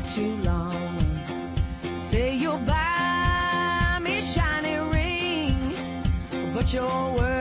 too long. Say you'll buy me a shiny ring, but your word